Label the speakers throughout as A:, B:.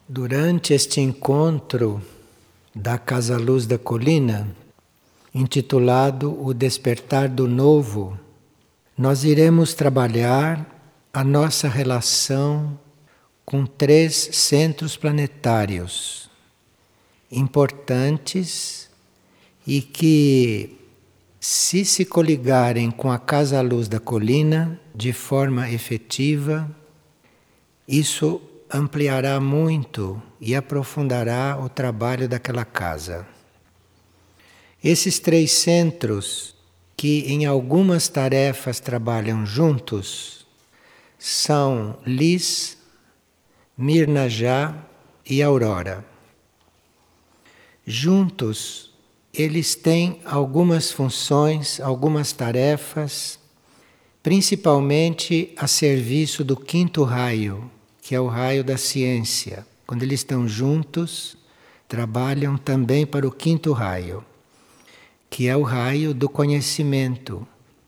A: Durante este encontro da Casa Luz da Colina, intitulado O Despertar do Novo, nós iremos trabalhar a nossa relação com 3 centros planetários importantes e que, se coligarem com a Casa Luz da Colina de forma efetiva, isso ampliará muito e aprofundará o trabalho daquela casa. Esses 3 centros, que em algumas tarefas trabalham juntos, são Lis, Mirnajá e Aurora. Juntos, eles têm algumas funções, algumas tarefas, principalmente a serviço do 5º raio, que é o raio da ciência. Quando eles estão juntos, trabalham também para o 5º raio, que é o raio do conhecimento.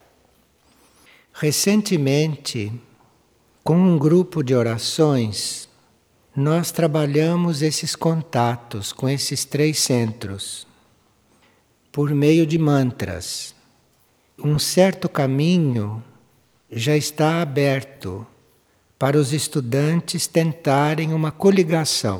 A: Recentemente, com um grupo de orações, nós trabalhamos esses contatos com esses 3 centros, por meio de mantras. Um certo caminho já está aberto para os estudantes tentarem uma coligação.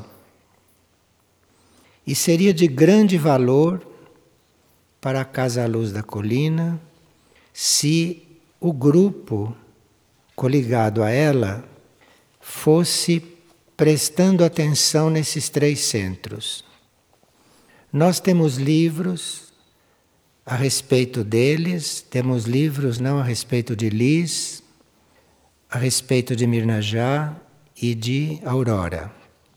A: E seria de grande valor para a Casa Luz da Colina se o grupo coligado a ela fosse prestando atenção nesses 3 centros. Nós temos livros a respeito deles, temos livros não a respeito de Lis, a respeito de Mirnajá e de Aurora.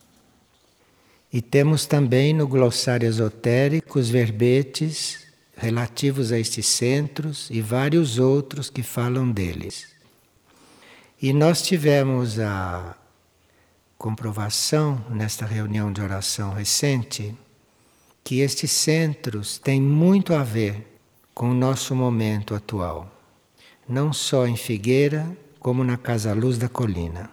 A: E temos também no glossário esotérico os verbetes relativos a estes centros e vários outros que falam deles. E nós tivemos a comprovação nesta reunião de oração recente que estes centros têm muito a ver com o nosso momento atual, não só em Figueira, como na Casa Luz da Colina.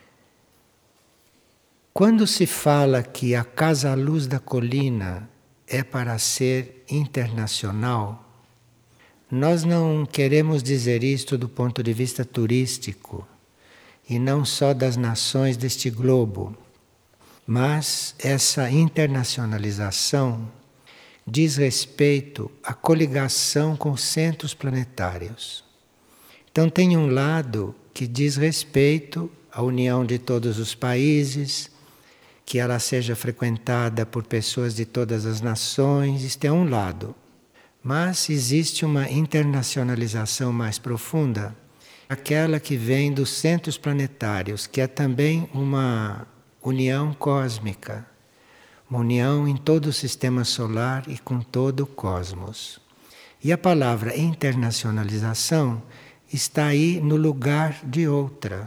A: Quando se fala que a Casa Luz da Colina é para ser internacional, nós não queremos dizer isto do ponto de vista turístico, e não só das nações deste globo, mas essa internacionalização diz respeito à coligação com centros planetários. Então tem um lado que diz respeito à união de todos os países, que ela seja frequentada por pessoas de todas as nações, isto é um lado. Mas existe uma internacionalização mais profunda, aquela que vem dos centros planetários, que é também uma união cósmica, uma união em todo o sistema solar e com todo o cosmos. E a palavra internacionalização está aí no lugar de outra.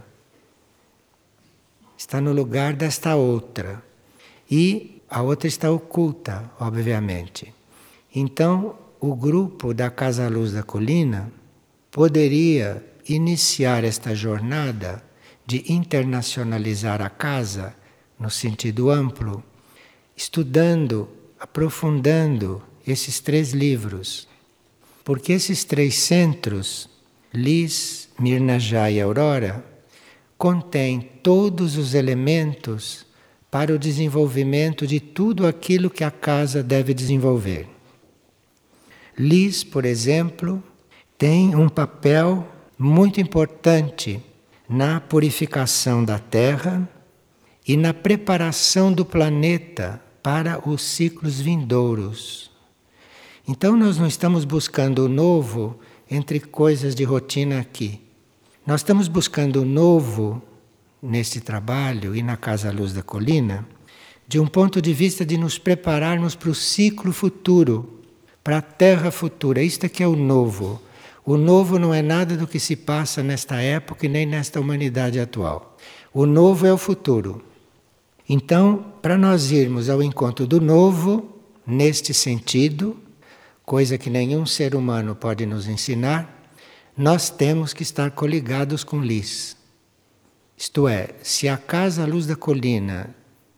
A: Está no lugar desta outra. E a outra está oculta, obviamente. Então, o grupo da Casa Luz da Colina poderia iniciar esta jornada de internacionalizar a casa, no sentido amplo, estudando, aprofundando esses 3 livros. Porque esses 3 centros, Lis, Mirnajá e Aurora, contém todos os elementos para o desenvolvimento de tudo aquilo que a casa deve desenvolver. Lis, por exemplo, tem um papel muito importante na purificação da Terra e na preparação do planeta para os ciclos vindouros. Então nós não estamos buscando o novo entre coisas de rotina aqui. Nós estamos buscando o novo neste trabalho e na Casa Luz da Colina, de um ponto de vista de nos prepararmos para o ciclo futuro, para a Terra futura. Isto é que é o novo. O novo não é nada do que se passa nesta época e nem nesta humanidade atual. O novo é o futuro. Então, para nós irmos ao encontro do novo, neste sentido, coisa que nenhum ser humano pode nos ensinar, nós temos que estar coligados com Lis. Isto é, se a Casa Luz da Colina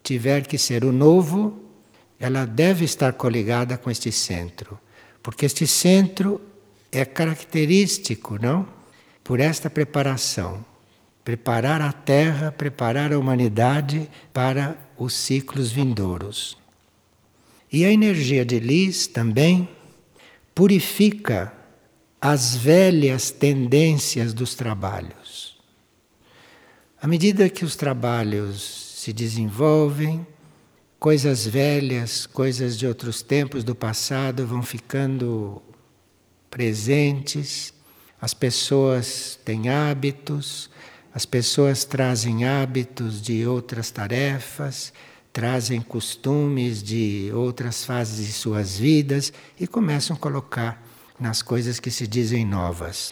A: tiver que ser o novo, ela deve estar coligada com este centro. Porque este centro é característico, não? Por esta preparação. Preparar a Terra, preparar a humanidade para os ciclos vindouros. E a energia de Lis também purifica as velhas tendências dos trabalhos. À medida que os trabalhos se desenvolvem, coisas velhas, coisas de outros tempos do passado vão ficando presentes, as pessoas têm hábitos, as pessoas trazem hábitos de outras tarefas, trazem costumes de outras fases de suas vidas e começam a colocar nas coisas que se dizem novas.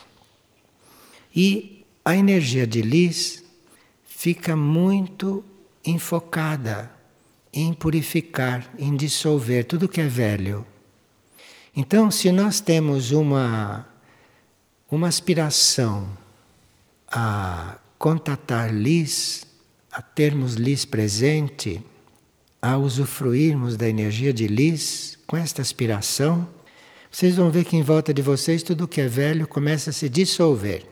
A: E a energia de Lis fica muito enfocada em purificar, em dissolver tudo que é velho. Então, se nós temos uma aspiração a contatar Lis, a termos Lis presente, a usufruirmos da energia de Lis, com esta aspiração, vocês vão ver que em volta de vocês tudo que é velho começa a se dissolver.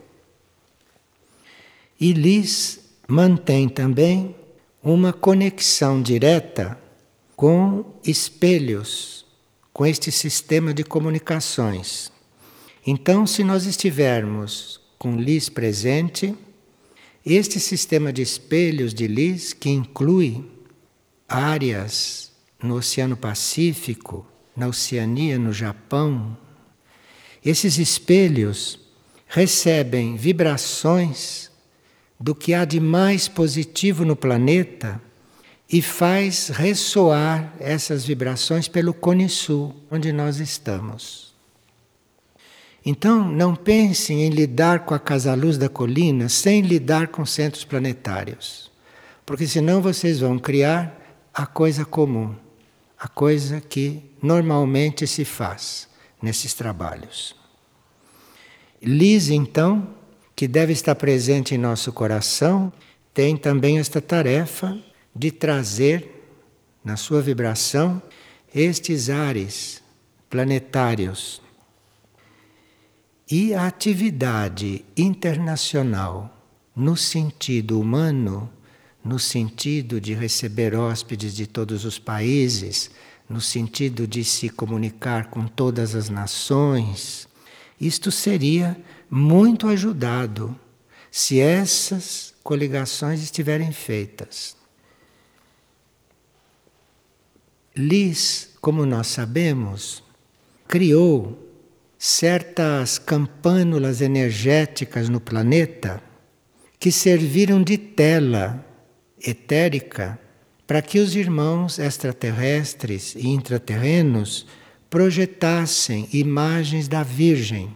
A: E Lis mantém também uma conexão direta com espelhos, com este sistema de comunicações. Então, se nós estivermos com Lis presente, este sistema de espelhos de Lis, que inclui áreas no Oceano Pacífico, na Oceania, no Japão, esses espelhos recebem vibrações do que há de mais positivo no planeta e faz ressoar essas vibrações pelo Cone Sul, onde nós estamos. Então, não pensem em lidar com a Casa-Luz da Colina sem lidar com centros planetários, porque senão vocês vão criar a coisa comum, a coisa que normalmente se faz nesses trabalhos. Lis, então, que deve estar presente em nosso coração, tem também esta tarefa de trazer na sua vibração estes ares planetários. E a atividade internacional, no sentido humano, no sentido de receber hóspedes de todos os países, no sentido de se comunicar com todas as nações, isto seria muito ajudado se essas coligações estiverem feitas. Lis, como nós sabemos, criou certas campânulas energéticas no planeta que serviram de tela etérica para que os irmãos extraterrestres e intraterrenos projetassem imagens da Virgem.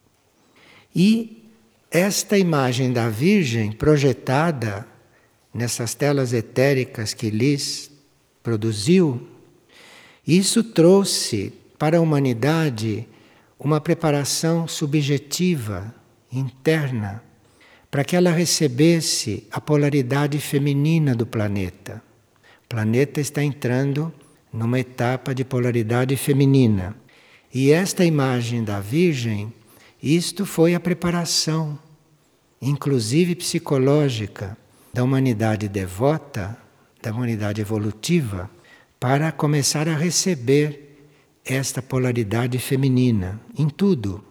A: E esta imagem da Virgem projetada nessas telas etéricas que Lis produziu, isso trouxe para a humanidade uma preparação subjetiva, interna, para que ela recebesse a polaridade feminina do planeta. O planeta está entrando numa etapa de polaridade feminina. E esta imagem da Virgem, isto foi a preparação, inclusive psicológica, da humanidade devota, da humanidade evolutiva, para começar a receber esta polaridade feminina em tudo.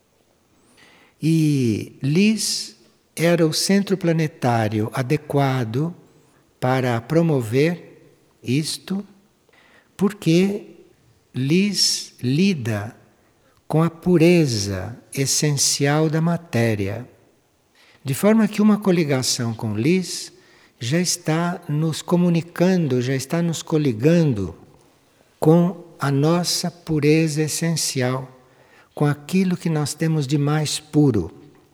A: E Lis era o centro planetário adequado para promover isto, porque Lis lida com a pureza essencial da matéria, de forma que uma coligação com Lis já está nos comunicando, já está nos coligando com a nossa pureza essencial, com aquilo que nós temos de mais puro.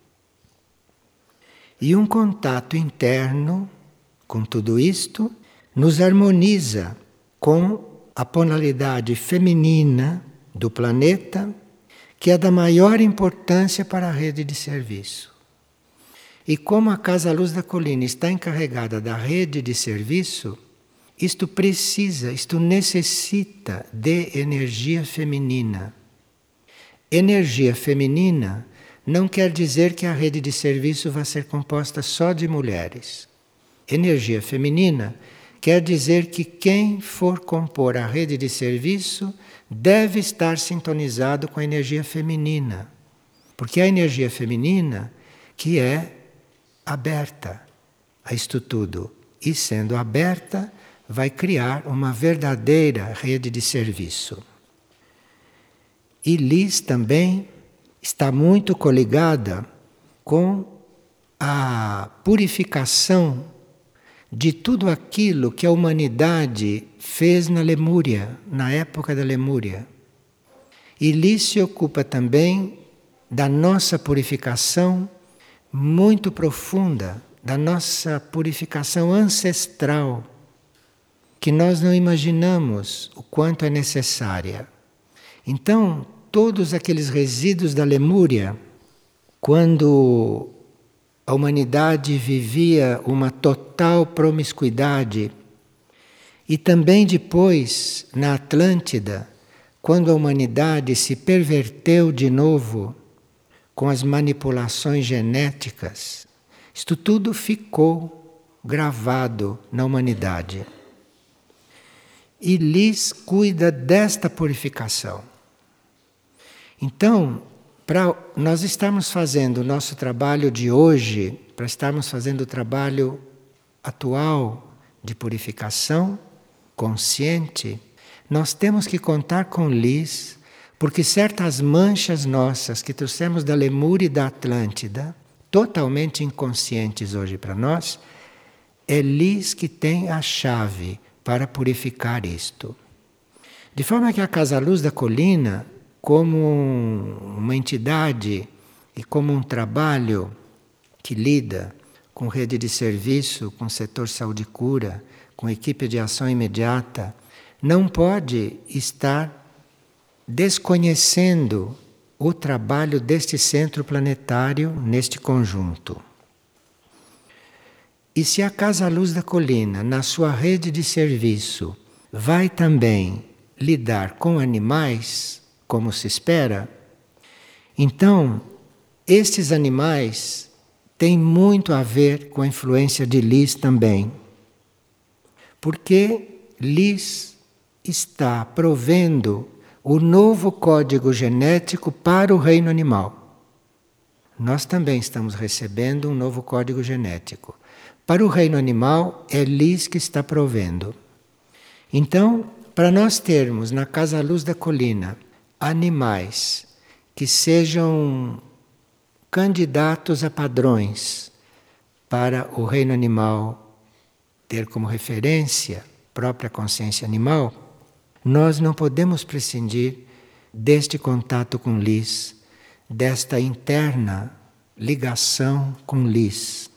A: E um contato interno com tudo isto nos harmoniza com a polaridade feminina do planeta, que é da maior importância para a rede de serviço. E como a Casa-Luz da Colina está encarregada da rede de serviço, isto necessita de energia feminina. Energia feminina não quer dizer que a rede de serviço vai ser composta só de mulheres. Energia feminina quer dizer que quem for compor a rede de serviço deve estar sintonizado com a energia feminina. Porque é a energia feminina que é aberta a isto tudo. E sendo aberta, vai criar uma verdadeira rede de serviço. E Liz também está muito coligada com a purificação de tudo aquilo que a humanidade fez na Lemúria, na época da Lemúria. E Liz se ocupa também da nossa purificação muito profunda, da nossa purificação ancestral, que nós não imaginamos o quanto é necessária. Então, todos aqueles resíduos da Lemúria, quando a humanidade vivia uma total promiscuidade, e também depois, na Atlântida, quando a humanidade se perverteu de novo com as manipulações genéticas, isto tudo ficou gravado na humanidade. E Liz cuida desta purificação. Então, para nós estarmos fazendo o nosso trabalho de hoje, para estarmos fazendo o trabalho atual de purificação consciente, nós temos que contar com Liz, porque certas manchas nossas que trouxemos da Lemúria e da Atlântida, totalmente inconscientes hoje para nós, é Liz que tem a chave para purificar isto. De forma que a Casa Luz da Colina, como uma entidade e como um trabalho que lida com rede de serviço, com setor saúde e cura, com equipe de ação imediata, não pode estar desconhecendo o trabalho deste centro planetário neste conjunto. E se a Casa Luz da Colina, na sua rede de serviço, vai também lidar com animais, como se espera, então estes animais têm muito a ver com a influência de Liz também. Porque Liz está provendo o novo código genético para o reino animal. Nós também estamos recebendo um novo código genético. Para o reino animal, é Liz que está provendo. Então, para nós termos na Casa Luz da Colina animais que sejam candidatos a padrões para o reino animal ter como referência a própria consciência animal, nós não podemos prescindir deste contato com Liz, desta interna ligação com Liz.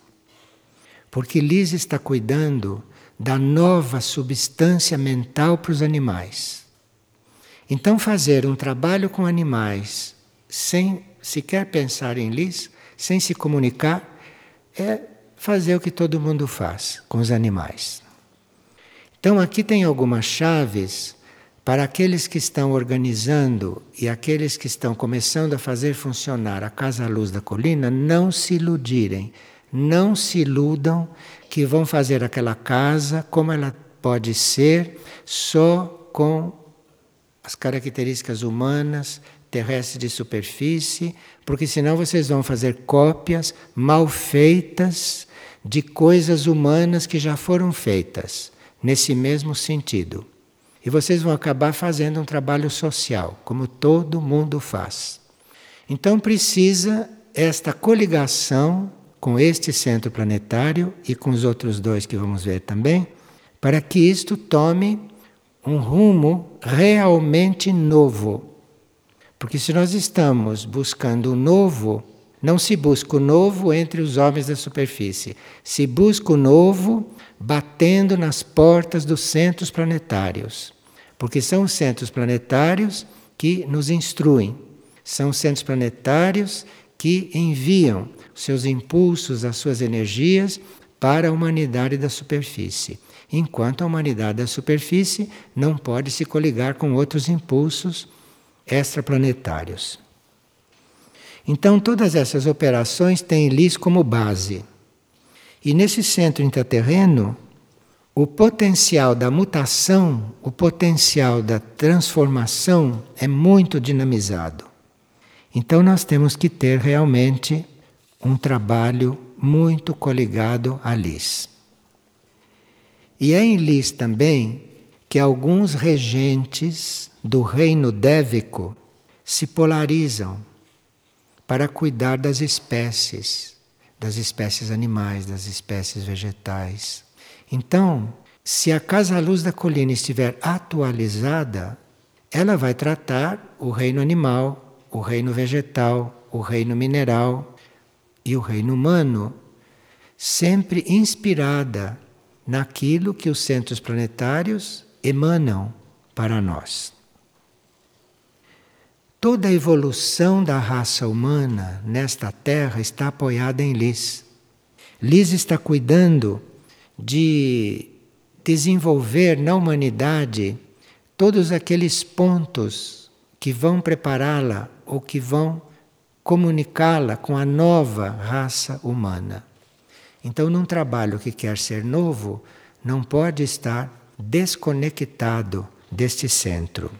A: Porque Liz está cuidando da nova substância mental para os animais. Então, fazer um trabalho com animais sem sequer pensar em Liz, sem se comunicar, é fazer o que todo mundo faz com os animais. Então, aqui tem algumas chaves para aqueles que estão organizando e aqueles que estão começando a fazer funcionar a Casa Luz da Colina, não se iludirem, não se iludam que vão fazer aquela casa como ela pode ser, só com as características humanas, terrestres de superfície, porque senão vocês vão fazer cópias mal feitas de coisas humanas que já foram feitas, nesse mesmo sentido. E vocês vão acabar fazendo um trabalho social, como todo mundo faz. Então precisa esta coligação com este centro planetário e com os outros dois que vamos ver também, para que isto tome um rumo realmente novo. Porque se nós estamos buscando o novo, não se busca o novo entre os homens da superfície, se busca o novo batendo nas portas dos centros planetários. Porque são os centros planetários que nos instruem, são os centros planetários que enviam seus impulsos, as suas energias para a humanidade da superfície. enquanto a humanidade da superfície não pode se coligar com outros impulsos extraplanetários. Então, todas essas operações têm Lis como base. E nesse centro intraterreno, o potencial da mutação, o potencial da transformação é muito dinamizado. Então, nós temos que ter realmente um trabalho muito coligado a Lis. E é em Lis também que alguns regentes do reino dévico se polarizam para cuidar das espécies animais, das espécies vegetais. Então, se a Casa-Luz da Colina estiver atualizada, ela vai tratar o reino animal, o reino vegetal, o reino mineral e o reino humano, sempre inspirada naquilo que os centros planetários emanam para nós. Toda a evolução da raça humana nesta Terra está apoiada em Lis. Lis está cuidando de desenvolver na humanidade todos aqueles pontos que vão prepará-la ou que vão comunicá-la com a nova raça humana. Então, num trabalho que quer ser novo, não pode estar desconectado deste centro.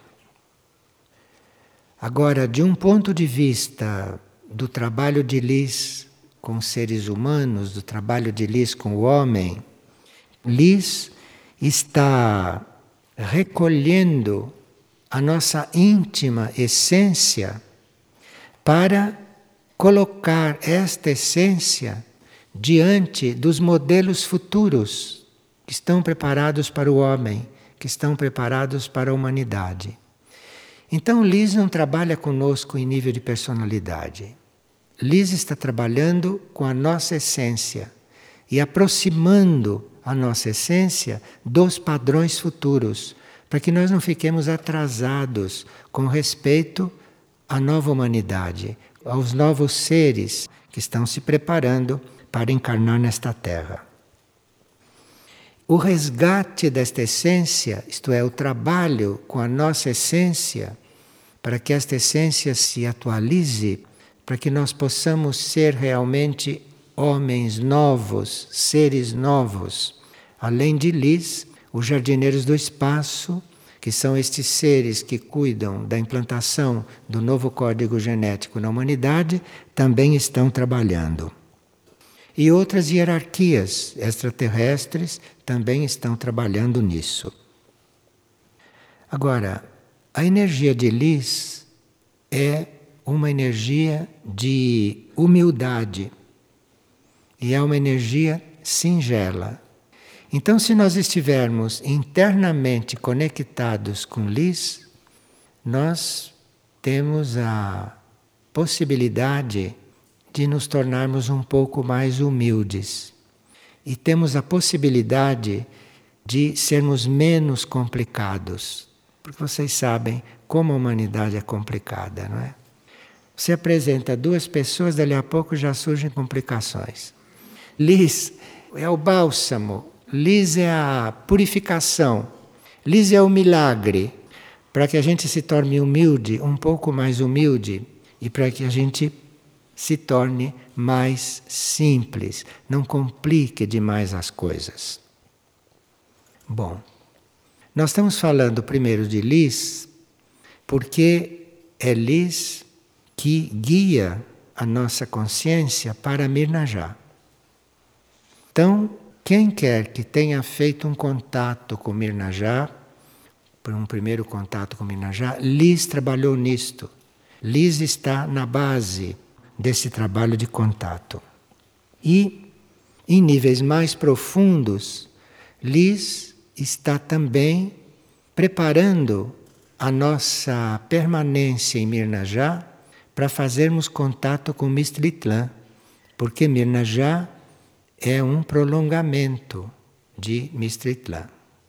A: Agora, de um ponto de vista do trabalho de Lis com seres humanos, do trabalho de Lis com o homem, Lis está recolhendo a nossa íntima essência para colocar esta essência diante dos modelos futuros que estão preparados para o homem, que estão preparados para a humanidade. Então, Lis não trabalha conosco em nível de personalidade. Lis está trabalhando com a nossa essência e aproximando a nossa essência dos padrões futuros, para que nós não fiquemos atrasados com respeito à nova humanidade, aos novos seres que estão se preparando para encarnar nesta Terra. O resgate desta essência, isto é, o trabalho com a nossa essência, para que esta essência se atualize, para que nós possamos ser realmente homens novos, seres novos. Além de Lis, os jardineiros do espaço, que são estes seres que cuidam da implantação do novo código genético na humanidade, também estão trabalhando. E outras hierarquias extraterrestres também estão trabalhando nisso. Agora, a energia de Lis é uma energia de humildade e é uma energia singela. Então, se nós estivermos internamente conectados com Lis, nós temos a possibilidade de nos tornarmos um pouco mais humildes. E temos a possibilidade de sermos menos complicados. Porque vocês sabem como a humanidade é complicada, não é? Você apresenta duas pessoas, dali a pouco já surgem complicações. Lis é o bálsamo, Lis é a purificação, Lis é o milagre, para que a gente se torne humilde, um pouco mais humilde, e para que a gente se torne mais simples, não complique demais as coisas. Bom, nós estamos falando primeiro de Lis, porque é Lis que guia a nossa consciência para Mirnajá. Então, quem quer que tenha feito um contato com Mirnajá, por um primeiro contato com Mirnajá, Lis trabalhou nisto. Lis está na base desse trabalho de contato. E, em níveis mais profundos, Lis está também preparando a nossa permanência em Mirnajá para fazermos contato com Mistritlan, porque Mirnajá é um prolongamento de Mistritlan.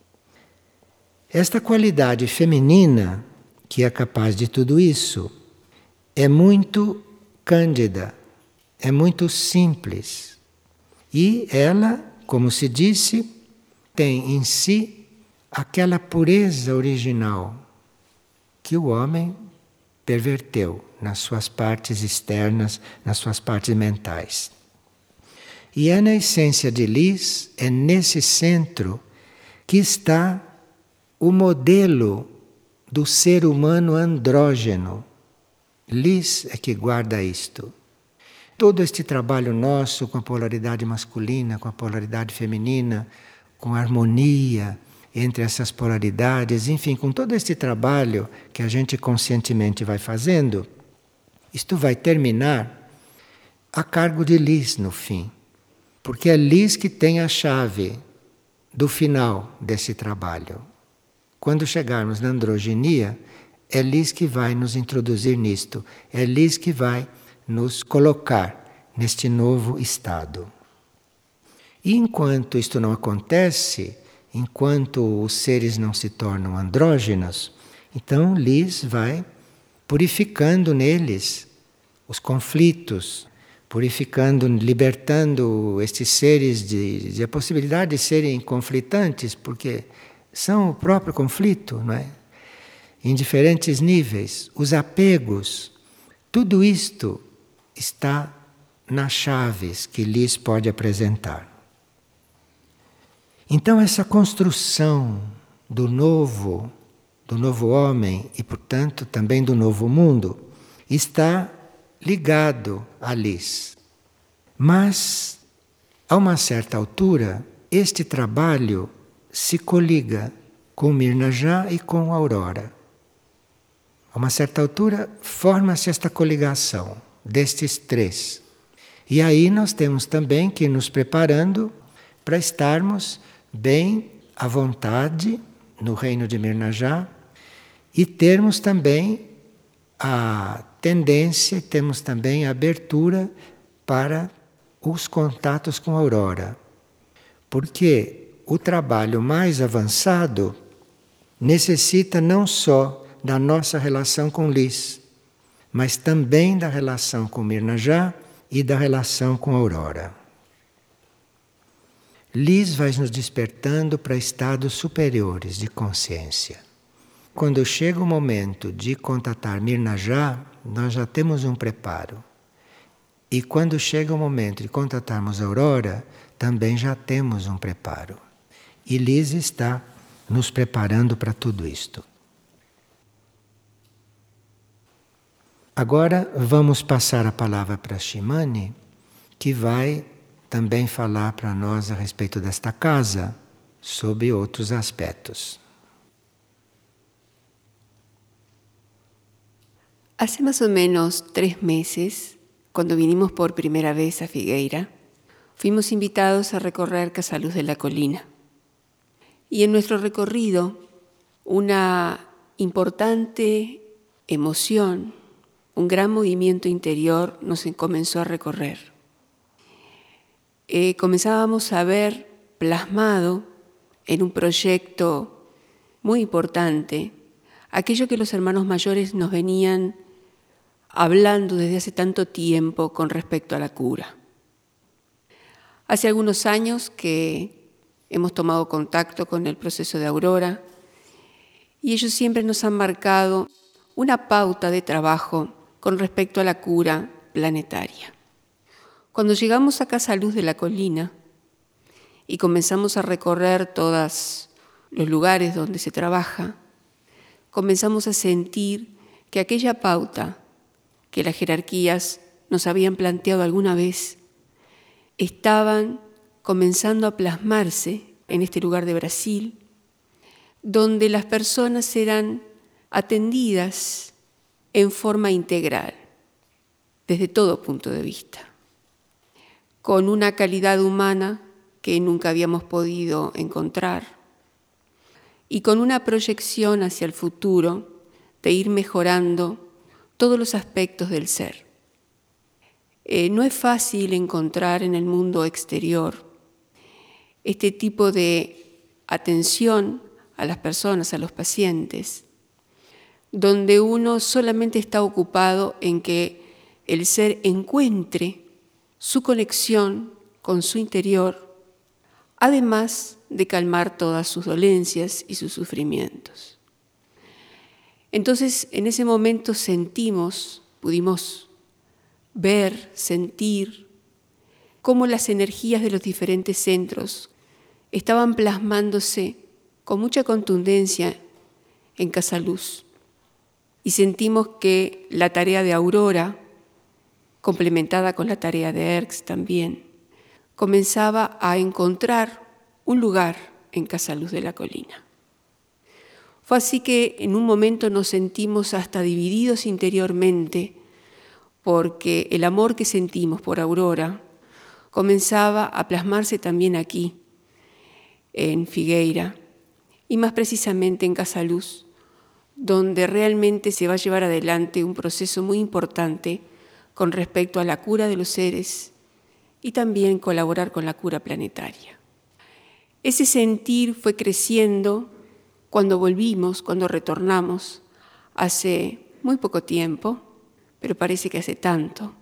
A: Esta qualidade feminina, que é capaz de tudo isso, é muito cândida, é muito simples. E ela, como se disse, tem em si aquela pureza original que o homem perverteu nas suas partes externas, nas suas partes mentais. E é na essência de Lis, é nesse centro que está o modelo do ser humano andrógeno. Lis é que guarda isto. Todo este trabalho nosso com a polaridade masculina, com a polaridade feminina, com a harmonia entre essas polaridades, enfim, com todo este trabalho que a gente conscientemente vai fazendo, isto vai terminar a cargo de Lis no fim. Porque é Lis que tem a chave do final desse trabalho. Quando chegarmos na androgenia, é Lis que vai nos introduzir nisto, é Lis que vai nos colocar neste novo estado. E enquanto isto não acontece, enquanto os seres não se tornam andrógenos, então Lis vai purificando neles os conflitos, purificando, libertando estes seres de a possibilidade de serem conflitantes, porque são o próprio conflito, não é? Em diferentes níveis, os apegos, tudo isto está nas chaves que Lis pode apresentar. Então essa construção do novo homem e, portanto, também do novo mundo, está ligado a Lis. Mas, a uma certa altura, este trabalho se coliga com Mirnajá e com Aurora. A uma certa altura, forma-se esta coligação destes três. E aí nós temos também que ir nos preparando para estarmos bem à vontade no reino de Mirnajá e termos também a tendência, temos também a abertura para os contatos com a Aurora. Porque o trabalho mais avançado necessita não só da nossa relação com Lis, mas também da relação com Mirnajá e da relação com a Aurora. Lis vai nos despertando para estados superiores de consciência. Quando chega o momento de contatar Mirnajá, nós já temos um preparo. E quando chega o momento de contatarmos a Aurora, também já temos um preparo. E Lis está nos preparando para tudo isto. Agora vamos passar a palavra para Shimane, que vai também falar para nós a respeito desta casa, sob outros aspectos.
B: Hace más o menos 3 meses, cuando vinimos por primera vez a Figueira, fuimos invitados a recorrer Casaluz de la Colina. Y en nuestro recorrido, una importante emoción, un gran movimiento interior nos comenzó a recorrer. Comenzábamos a ver plasmado en un proyecto muy importante aquello que los hermanos mayores nos venían hablando desde hace tanto tiempo con respecto a la cura. Hace algunos años que hemos tomado contacto con el proceso de Aurora y ellos siempre nos han marcado una pauta de trabajo con respecto a la cura planetaria. Cuando llegamos a Casaluz de la Colina y comenzamos a recorrer todos los lugares donde se trabaja, comenzamos a sentir que aquella pauta que las jerarquías nos habían planteado alguna vez estaban comenzando a plasmarse en este lugar de Brasil, donde las personas eran atendidas en forma integral, desde todo punto de vista, con una calidad humana que nunca habíamos podido encontrar y con una proyección hacia el futuro de ir mejorando todos los aspectos del ser. No es fácil encontrar en el mundo exterior este tipo de atención a las personas, a los pacientes, donde uno solamente está ocupado en que el ser encuentre su conexión con su interior además de calmar todas sus dolencias y sus sufrimientos. Entonces, en ese momento pudimos ver, sentir cómo las energías de los diferentes centros estaban plasmándose con mucha contundencia en Casa Luz. Y sentimos que la tarea de Aurora, complementada con la tarea de Erx también, comenzaba a encontrar un lugar en Casa Luz de la Colina. Fue así que en un momento nos sentimos hasta divididos interiormente, porque el amor que sentimos por Aurora comenzaba a plasmarse también aquí, en Figueira, y más precisamente en Casa Luz, donde realmente se va a llevar adelante un proceso muy importante con respecto a la cura de los seres y también colaborar con la cura planetaria. Ese sentir fue creciendo cuando retornamos, hace muy poco tiempo, pero parece que hace tanto,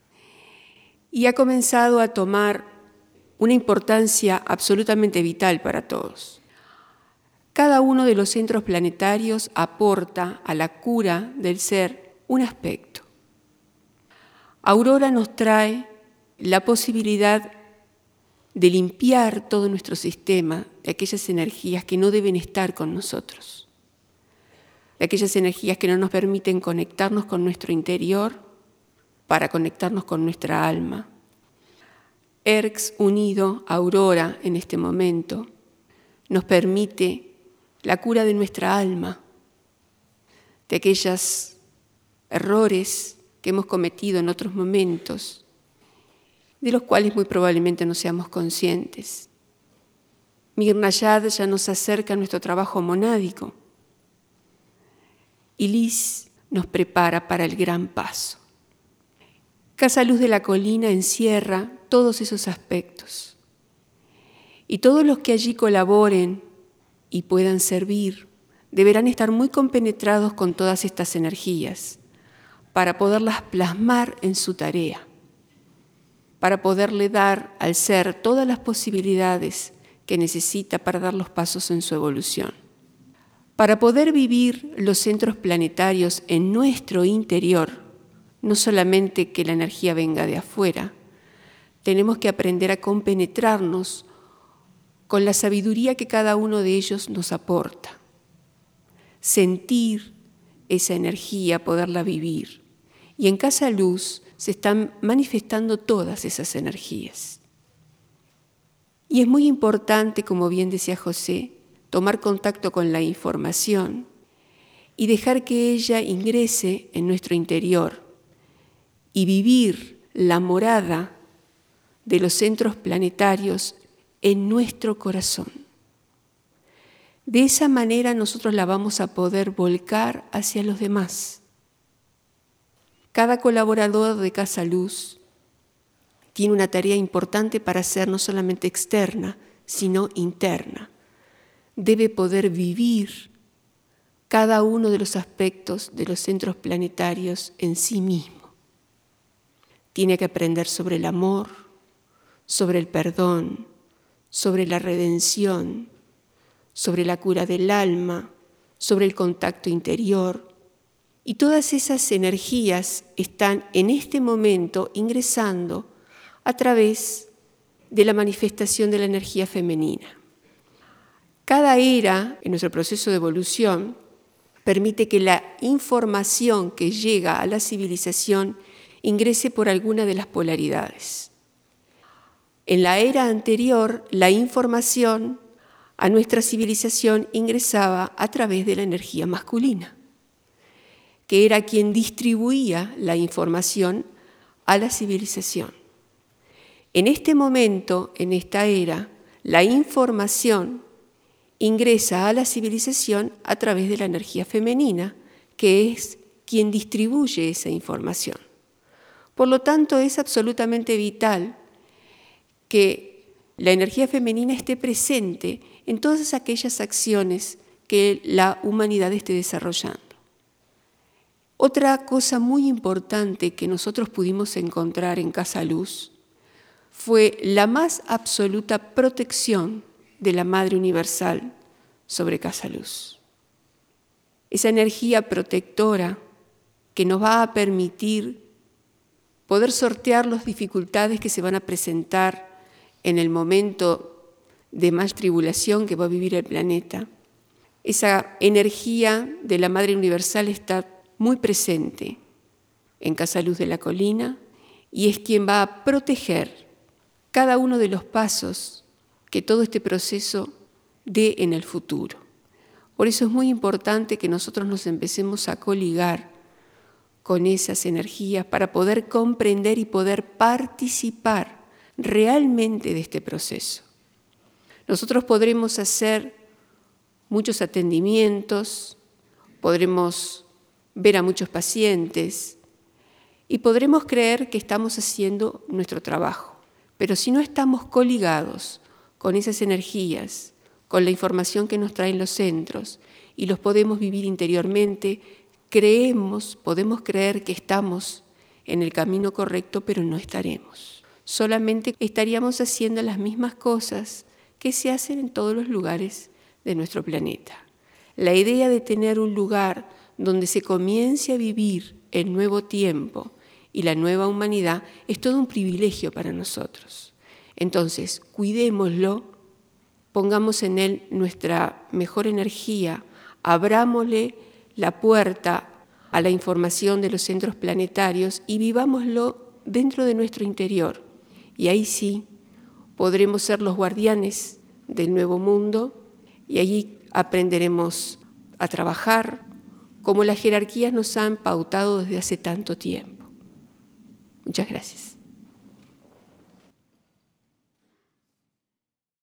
B: y ha comenzado a tomar una importancia absolutamente vital para todos. Cada uno de los centros planetarios aporta a la cura del ser un aspecto. Aurora nos trae la posibilidad de limpiar todo nuestro sistema de aquellas energías que no deben estar con nosotros, de aquellas energías que no nos permiten conectarnos con nuestro interior para conectarnos con nuestra alma. Erx unido a Aurora en este momento nos permite la cura de nuestra alma, de aquellos errores que hemos cometido en otros momentos, de los cuales muy probablemente no seamos conscientes. Mirnayad ya nos acerca a nuestro trabajo monádico y Liz nos prepara para el gran paso. Casa Luz de la Colina encierra todos esos aspectos y todos los que allí colaboren y puedan servir deberán estar muy compenetrados con todas estas energías para poderlas plasmar en su tarea, para poderle dar al ser todas las posibilidades que necesita para dar los pasos en su evolución. Para poder vivir los centros planetarios en nuestro interior, no solamente que la energía venga de afuera, tenemos que aprender a compenetrarnos con la sabiduría que cada uno de ellos nos aporta. Sentir esa energía, poderla vivir. Y en Casa Luz se están manifestando todas esas energías. Y es muy importante, como bien decía José, tomar contacto con la información y dejar que ella ingrese en nuestro interior y vivir la morada de los centros planetarios en nuestro corazón. De esa manera nosotros la vamos a poder volcar hacia los demás. Cada colaborador de Casa Luz tiene una tarea importante para hacer, no solamente externa, sino interna. Debe poder vivir cada uno de los aspectos de los centros planetarios en sí mismo. Tiene que aprender sobre el amor, sobre el perdón, sobre la redención, sobre la cura del alma, sobre el contacto interior. Y todas esas energías están en este momento ingresando a través de la manifestación de la energía femenina. Cada era en nuestro proceso de evolución permite que la información que llega a la civilización ingrese por alguna de las polaridades. En la era anterior, la información a nuestra civilización ingresaba a través de la energía masculina, que era quien distribuía la información a la civilización. En este momento, en esta era, la información ingresa a la civilización a través de la energía femenina, que es quien distribuye esa información. Por lo tanto, es absolutamente vital que la energía femenina esté presente en todas aquellas acciones que la humanidad esté desarrollando. Otra cosa muy importante que nosotros pudimos encontrar en Casa Luz fue la más absoluta protección de la Madre Universal sobre Casa Luz. Esa energía protectora que nos va a permitir poder sortear las dificultades que se van a presentar en el momento de más tribulación que va a vivir el planeta. Esa energía de la Madre Universal está muy presente en Casa Luz de la Colina y es quien va a proteger cada uno de los pasos que todo este proceso dé en el futuro. Por eso es muy importante que nosotros nos empecemos a coligar con esas energías para poder comprender y poder participar realmente de este proceso. Nosotros podremos hacer muchos atendimientos, podremos ver a muchos pacientes y podremos creer que estamos haciendo nuestro trabajo. Pero si no estamos coligados con esas energías, con la información que nos traen los centros y los podemos vivir interiormente, podemos creer que estamos en el camino correcto, pero no estaremos. Solamente estaríamos haciendo las mismas cosas que se hacen en todos los lugares de nuestro planeta. La idea de tener un lugar donde se comience a vivir el nuevo tiempo y la nueva humanidad es todo un privilegio para nosotros. Entonces, cuidémoslo, pongamos en él nuestra mejor energía, abrámosle la puerta a la información de los centros planetarios y vivámoslo dentro de nuestro interior. Y ahí sí podremos ser los guardianes del nuevo mundo y allí aprenderemos a trabajar como las jerarquías nos han pautado desde hace tanto tiempo. Muchas gracias.